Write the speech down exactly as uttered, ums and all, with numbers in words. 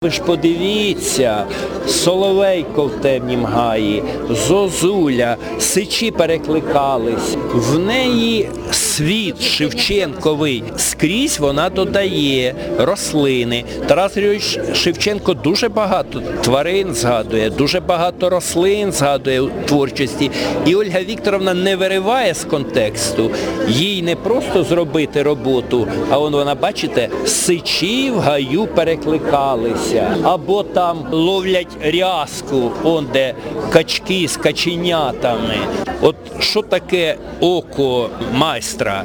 Ви ж подивіться, Соловейко в темнім гаї, Зозуля, сичі перекликались. В неї світ Шевченковий, скрізь вона додає рослини. Тарас Григорович Шевченко дуже багато тварин згадує, дуже багато рослин згадує у творчості. І Ольга Вікторовна не вириває з контексту. Їй не просто зробити роботу, а вон вона, бачите, сичі в гаю перекликались. Або там ловлять рязку, он де качки з каченятами. От що таке око майстра?